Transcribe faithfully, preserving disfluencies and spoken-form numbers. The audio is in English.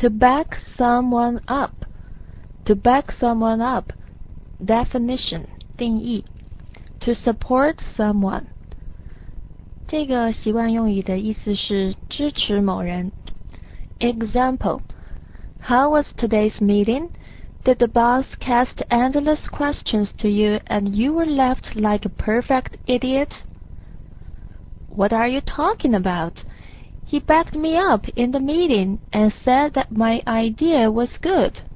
To back someone up. To back someone up. Definition 定义 To support someone 这个习惯用语的意思是支持某人。Example How was today's meeting? Did the boss cast endless questions to you and you were left like a perfect idiot? What are you talking about? He backed me up in the meeting and said that my idea was good.